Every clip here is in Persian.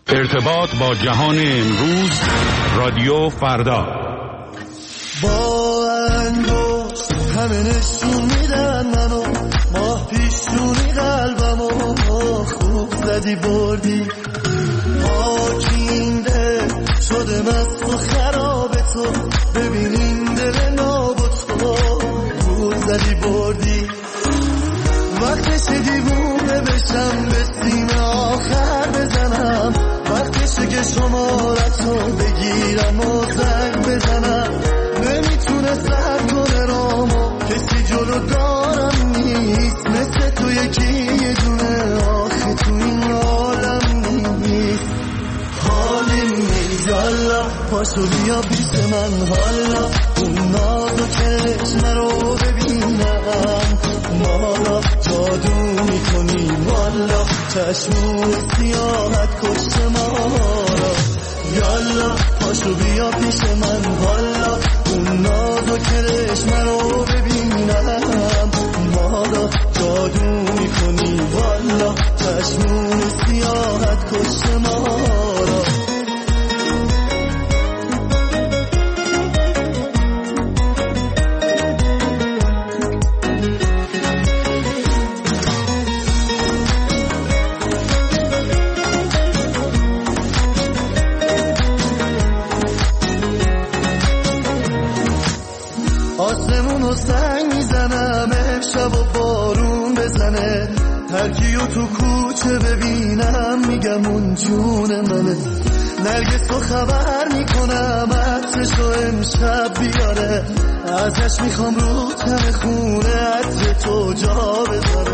ارتباط با جهان امروز، رادیو فردا. با انگشت همه نشون میدن منو، ماه پیشونی قلبمو خوب زدی بردی، پاکینده شده مست و خراب تو، ببینین دل نابود تو خوب زدی بردی، وقتش دیوونه بشم به سینه آخر بزنم، وقتشه که شمارتو بگیرم و زنگ بزنم، نمیتونه سر کنه رامو کسی جلو دارم نیست، مثل تو یکی یه دونه آخه تو این عالم نیست، حالی نیست یالا پاشو بیا پیش من، حالا اون ناز و چشم رو ببینم، مالا جادو میکنی والا، چشمون سیاحت کشت ما را، یالا پاشو بیا پیش من، حالا اون ناز و کرشم رو ببینم، مالا جادو میکنی والا، چشمون سیاحت کشت ما را. آسمونو سنگ میزنم امشب و بارون بزنه، هرکیو تو کوچه ببینم میگم اون جون منه، نرگس رو خبر میکنم عطرشو امشب بیاره، ازش میخوام رو تن خونه عطر تو جا بذاره،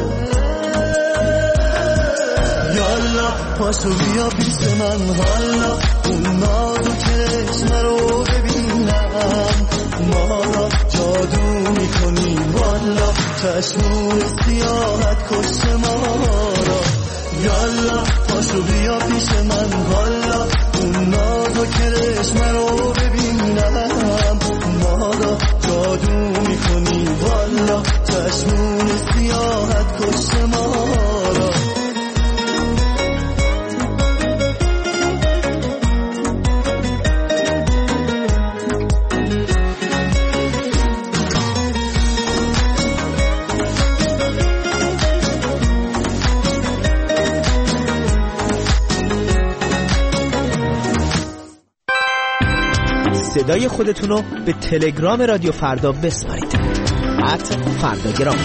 یالا پاشو بیا پیش من، حالا اون ناز و چشم رو ببینم، مالا جادو میکنی والا، چشمون سیاحت کشت ما را، یالا پاشو بیا پیش من، حالا اون ناز و کرشم رو ببینم، مالا جادو میکنی والا، چشمون سیاحت کشت ما را. صدای خودتونو به تلگرام رادیو فردا بسپارید، @فرداگرام.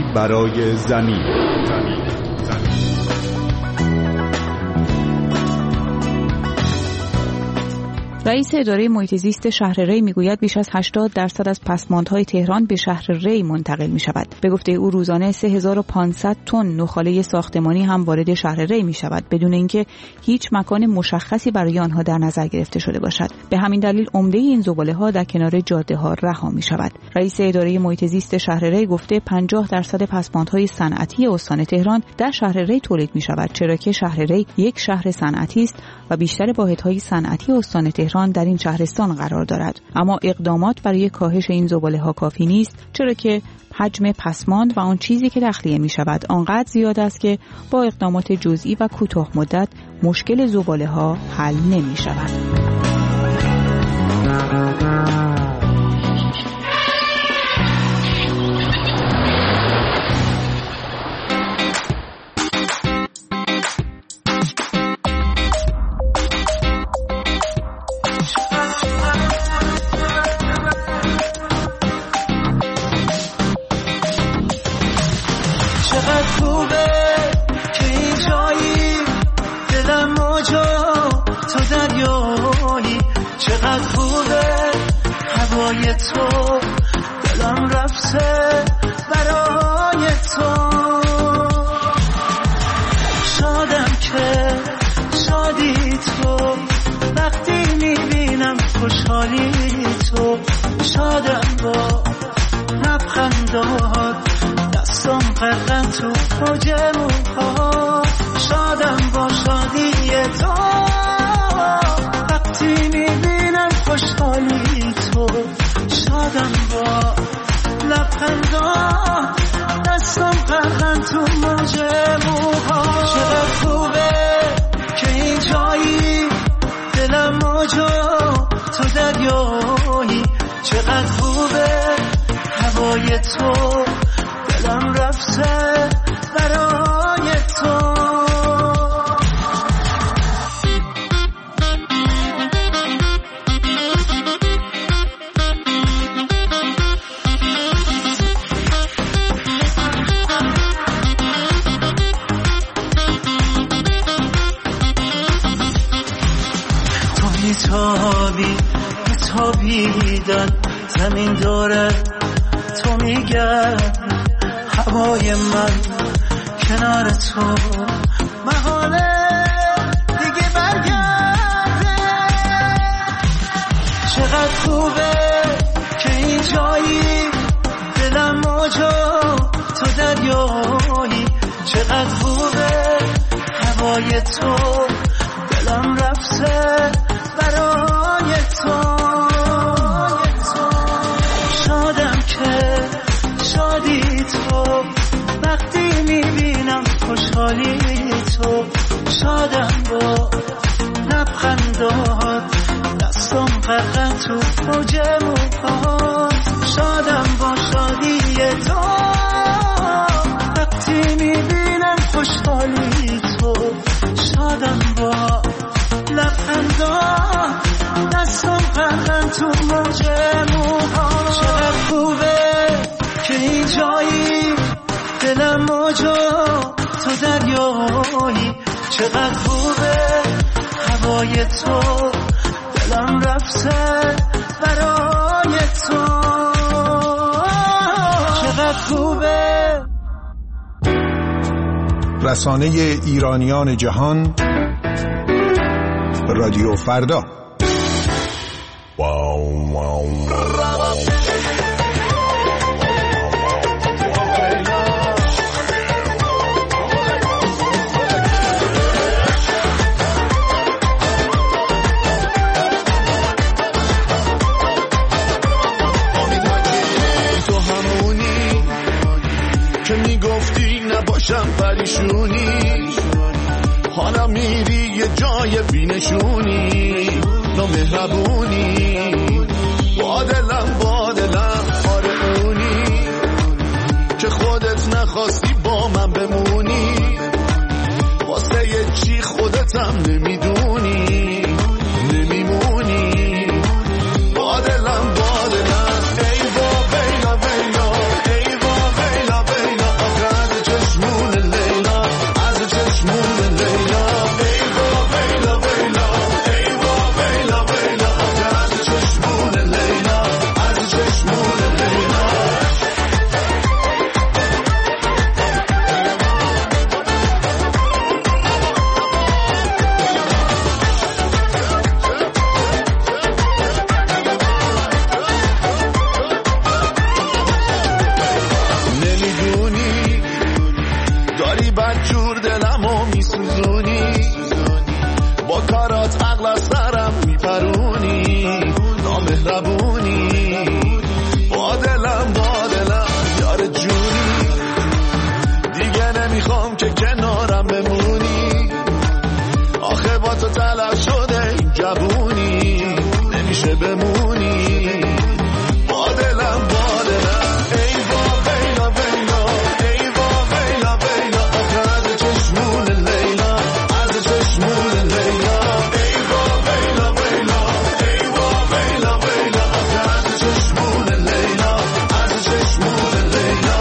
برای زمین. رئیس اداره محیط زیست شهر ری میگوید بیش از 80% از پسماندهای تهران به شهر ری منتقل می شود. به گفته او روزانه 3500 تن نخاله ساختمانی هم وارد شهر ری می شود بدون اینکه هیچ مکان مشخصی برای آنها در نظر گرفته شده باشد. به همین دلیل عمده این زباله ها در کنار جاده ها رها می شود. رئیس اداره محیط زیست شهر ری گفته 50% پسماندهای صنعتی استان تهران در شهر ری تولید می شود، چرا که شهر ری یک شهر صنعتی است و بیشتر واحدهای صنعتی استان تهران در این شهرستان قرار دارد. اما اقدامات برای کاهش این زباله ها کافی نیست، چرا که حجم پسماند و آن چیزی که تخلیه می شود آنقدر زیاد است که با اقدامات جزئی و کوتاه مدت مشکل زباله ها حل نمی شود. تو دلم رفته برای تو، شادم که شادی تو، وقتی میبینم خوشحالی تو، شادم با لبخندات، دستم غرقه تو موج موها، شادم با شادی تو، وقتی میبینم خوشحالی تو، شادم با لبخندان، دستم غرقن تو موج موها. چقدر خوبه که این جایی، دلم موجو تو دریایی، چقدر خوبه هوای تو، دلم رفته برای تو. تابیدن زمین داره، تو میگرد هوای من کنار تو، محاله دیگه برگرده. چقدر خوبه که این جایی، دلم موجو تو دریایی، چقدر خوبه هوای تو، دلم رفته برای تو. شادم که شادی تو، وقتی میبینم خوشحالی تو، شادم با لبخندات، دستم غرقه تو موج موهات، شادم با شادی تو، وقتی میبینم خوشحالی تو، شادم با لبخندان، دستم غرقن تو موج موها. چقدر خوبه که این جایی، دلم موجو تو دریایی، چقدر خوبه هوای تو، دلم رفته برای تو. چقدر خوبه. رسانه ایرانیان جهان، رادیو فردا. تو همونی که میگفتی نباشم پریشونی، حالا میری یه جای بینشونی، نامهربونی، با دلم آره اونی که خودت نخواستی با من بمونی، واسه یه چی خودتم نمیدونی، نمیمونی، با دلم ای با بیلا بیلا، ای با بیلا بیلا، جوونی نمیشه بمونی با دلم ای با ویلا ویلا ای با ویلا ویلا آخه از چشمون لیلا از چشمون لیلا ای با ویلا ویلا ای با ویلا ویلا آخه از چشمون لیلا از چشمون لیلا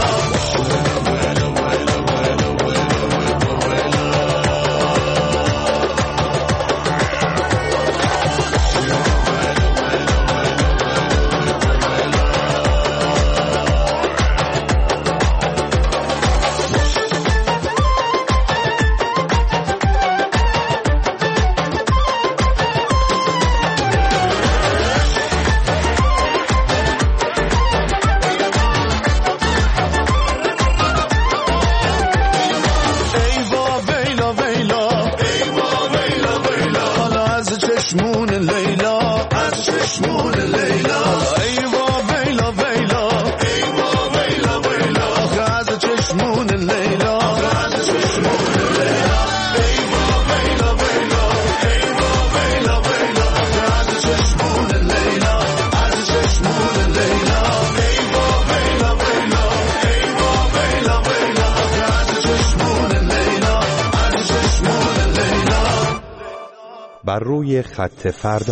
چشمون لیلا از چشمون لیلا ای با ویلا ویلا ای با ویلا ویلا آخه از چشمون لیلا از چشمون لیلا ای با ویلا ویلا ای با ویلا ویلا آخه از چشمون لیلا از چشمون لیلا ای با ویلا ویلا ای با ویلا ویلا آخه از چشمون لیلا از چشمون لیلا. بر روی خط فردا.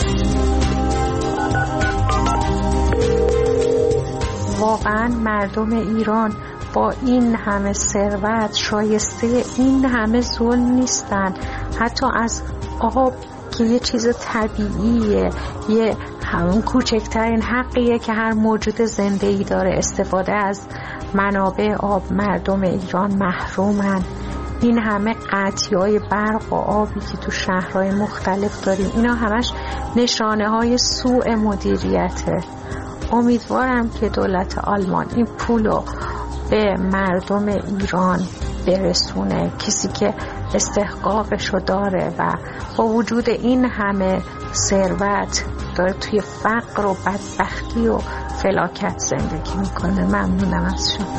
واقعا مردم ایران با این همه ثروت شایسته این همه ظلم نیستن. حتی از آب که یه چیز طبیعیه، یه همون کوچکترین حقیه که هر موجود زنده‌ای داره، استفاده از منابع آب مردم ایران محرومن. این همه قطعی‌های برق و آبی که تو شهرهای مختلف داریم، اینا همش نشانه های سوء مدیریته. امیدوارم که دولت آلمان این پولو به مردم ایران برسونه، کسی که استحقاقشو داره و با وجود این همه ثروت داره توی فقر و بدبختی و فلاکت زندگی میکنه. ممنونم از شما.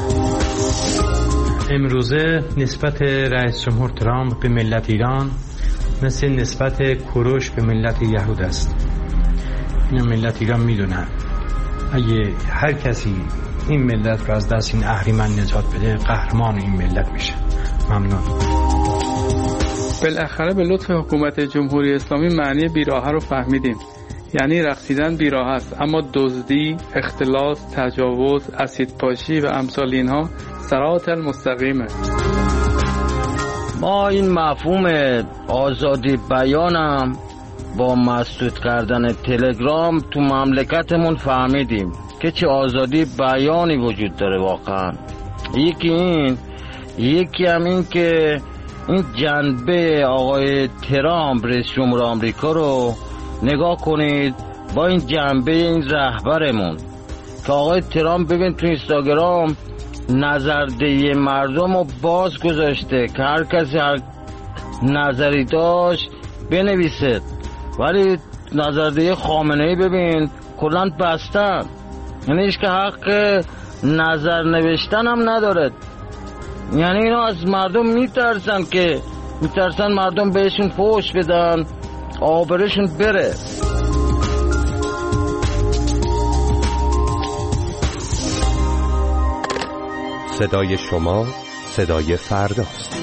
امروزه نسبت رئیس جمهور ترامپ به ملت ایران مثل نسبت کوروش به ملت یهود است. این ملت ایران میدونن اگه هر کسی این ملت رو از دست این اهریمن نجات بده، قهرمان این ملت میشه. ممنون. بالاخره به لطف حکومت جمهوری اسلامی معنی بیراهه رو فهمیدیم. یعنی رقصیدن بیراه است، اما دزدی، اختلاس، تجاوز، اسیدپاشی و امثال اینها صراط المستقیمه. ما این مفهوم آزادی بیانم با مسدود کردن تلگرام تو مملکتمون فهمیدیم که چه آزادی بیانی وجود داره واقعا. یکی هم این که این جنبه آقای ترامپ رئیس جمهور آمریکا رو نگاه کنید با این جنبه این رهبرمون که آقای ترامپ ببین تو اینستاگرام نظردهی مردم رو باز گذاشته که هر کسی هر نظری داشت بنویسه، ولی نظردهی خامنه‌ای ببین کلاً بستن، یعنی هیچ که حق نظر نوشتن هم نداره. یعنی اینا از مردم میترسن مردم بهشون فحش بدن، آبرشون بره. صدای شما صدای فرداست.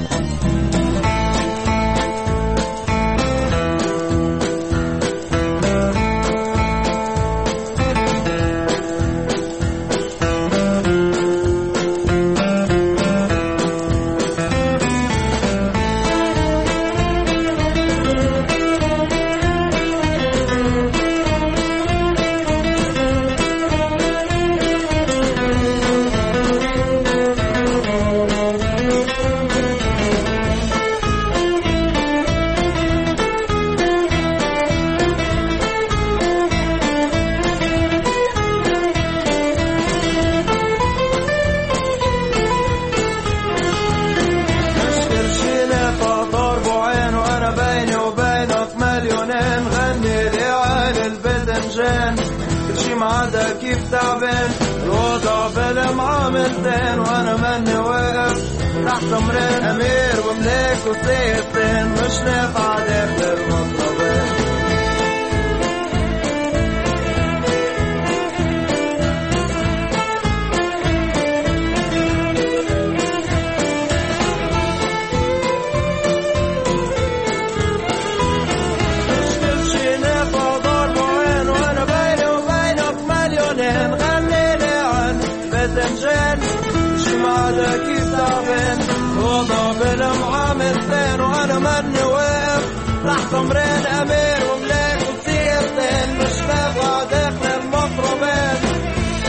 كيف تعبان الوضع فيلم عامل زين وانا مني واقف تحت امرين امير وملاك وسيطين مش نافع داخل المطلبين بعدك يسافن وضع بالمعام الثين وانا من واقف تحت امرين امير ومليك وتصير ثين مش نافع داخل المطربين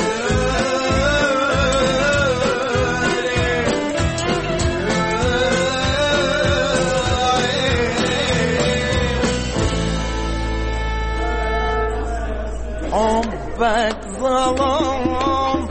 حبك ظلام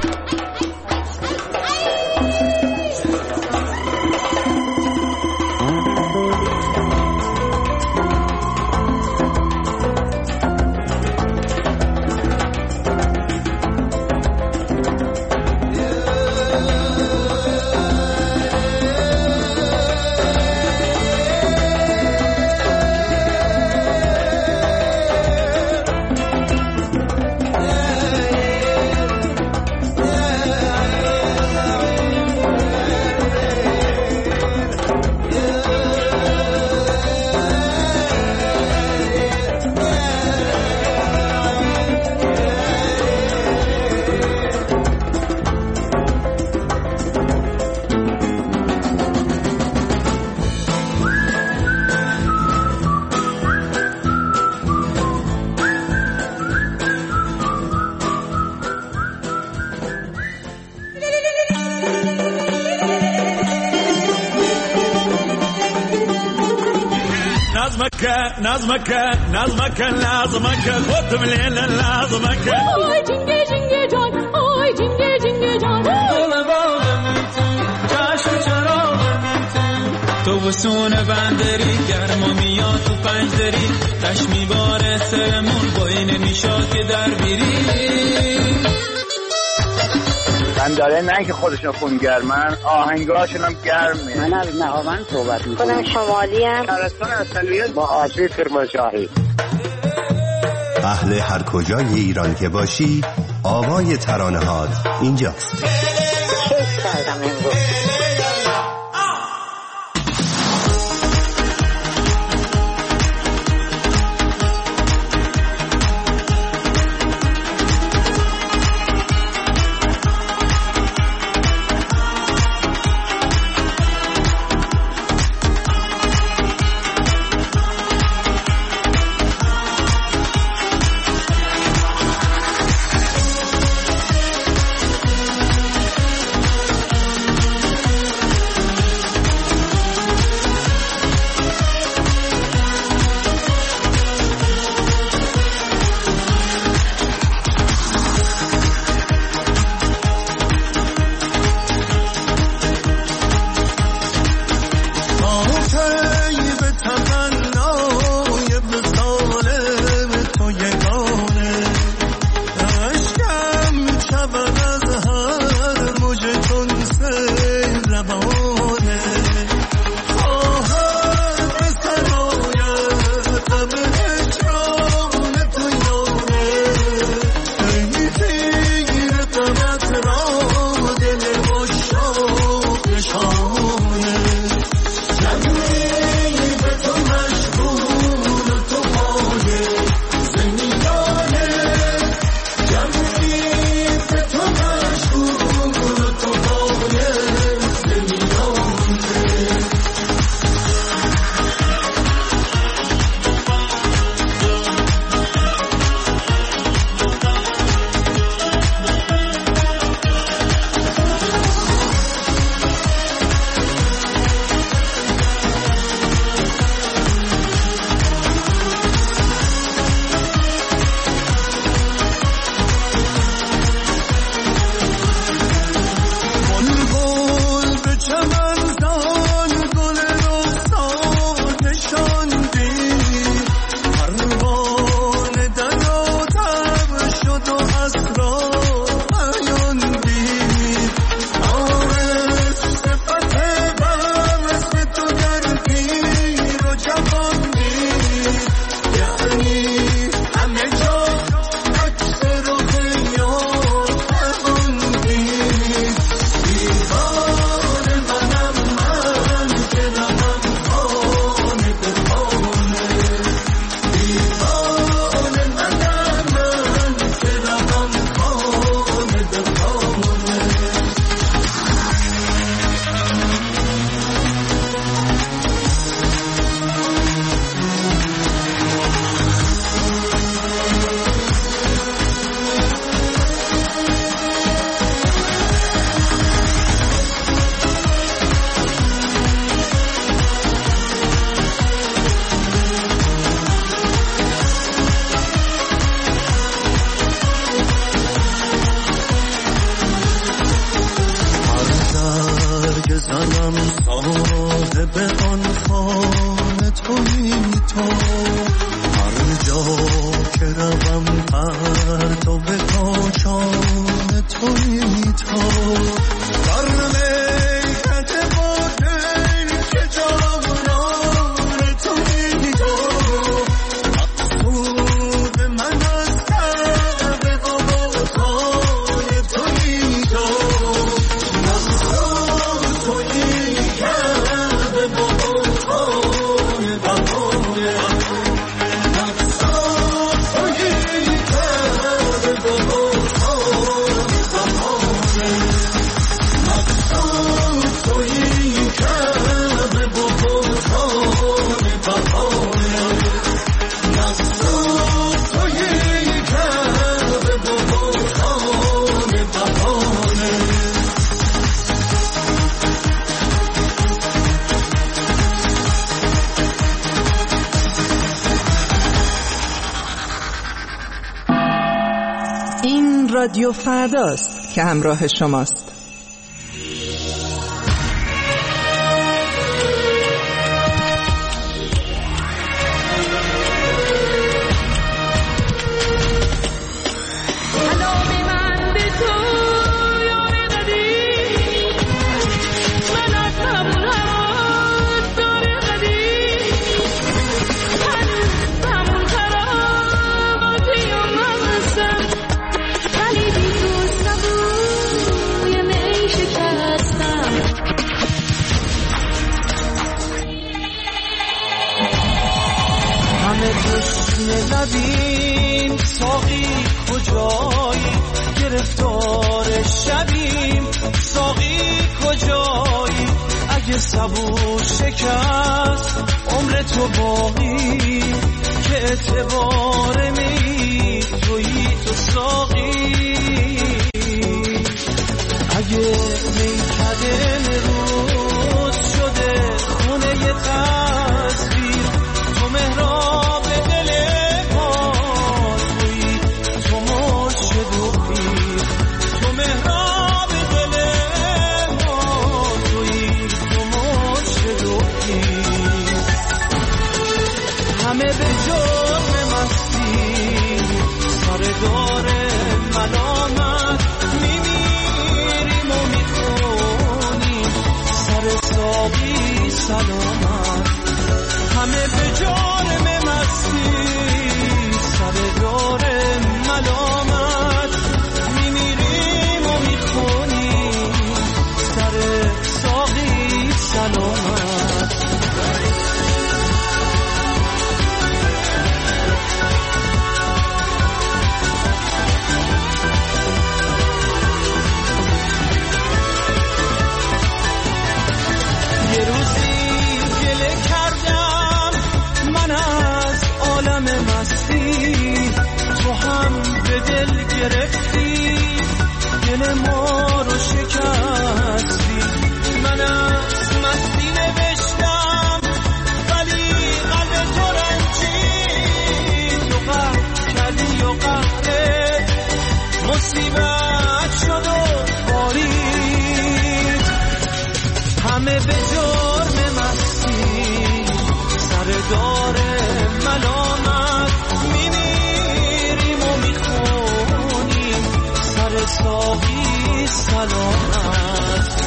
نظمك لازمك خد من الليل لازمك آی جنگه جنگه جان آی جنگه جنگه جان دل باغم چشم چراغم تو وسون بندری گرما میاد تو پنجدری تش میباره سرمون با این نشاد که در بیری من داره نه که خودشون خونگرمن آهنگاشون هم گرمه. من از نهاوند صحبت میکنم. خودم شمالی هم شهرستان اصلیت با آسیب کرمانشاهی. اهل هر کجای ایران که باشی آوای ترانه‌هات اینجاست. کیف کردم امروز. رادیو فرداست که همراه شماست. لبیم ساقی کجایی گرفتار شبیم ساقی کجایی اگه سبو شکست عمر تو باقی که اعتبار می تویی تو ساقی اگه میکده روز شده خونه ی تصویر تو مهراب دل ما تویی تو مرشد و پیر تو مهراب دل ما تویی تو مرشد و پیر همه به جرم مستی سر دار ملامت میمیریم و میخونیم سر ساقی سلامت همه به جرم مستی سر دار ملامت میمیریم و میخونیم سر ساقی سلامت یه روزی گله کردم من از عالم مستی تو هم به دل گرفتی دل ما رو شکستی من از مستی نوشتم ولی قلب تو رنجید تو قهر کردی و قهرت مصیبت شد و بارید همه به جرم مستی سر دار ملامت میمیریم و میخونیم سر ساقی سلامت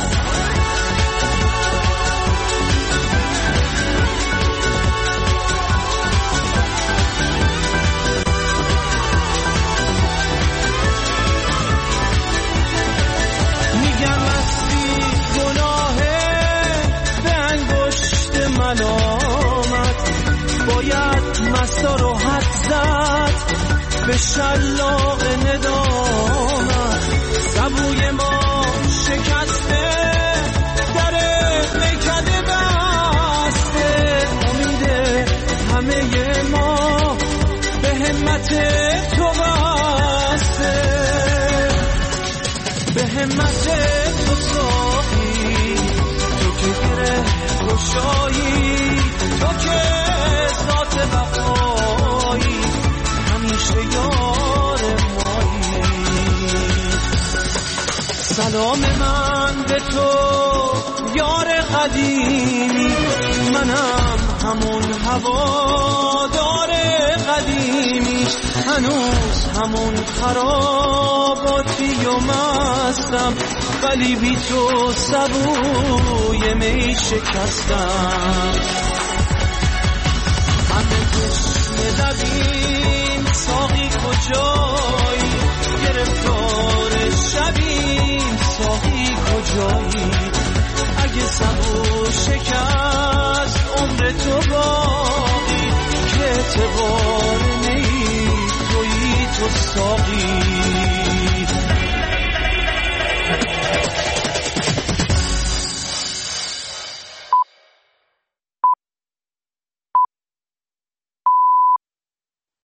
میگم مستی گناهه به انگشت ملامت باید مستا رو حد زد به شلاق ندامت سبوی ما شکسته در میکده بسته امید همه ما به همت تو بسته به همت تو ساقی تو که گره گشایی تو که ذات وفایی همیشه یار مایی سلام من به تو یار قدیمی منم همون هوادار قدیمی هنوز همون خراباتی و مستم ولی بی تو سبوی می شکستم همه تشنه لبیم ساقی کجایی گرفتار شبیم ساقی کجایی اگه سبو شکست عمر تو باقی که اعتبار نی تویی تو ساقی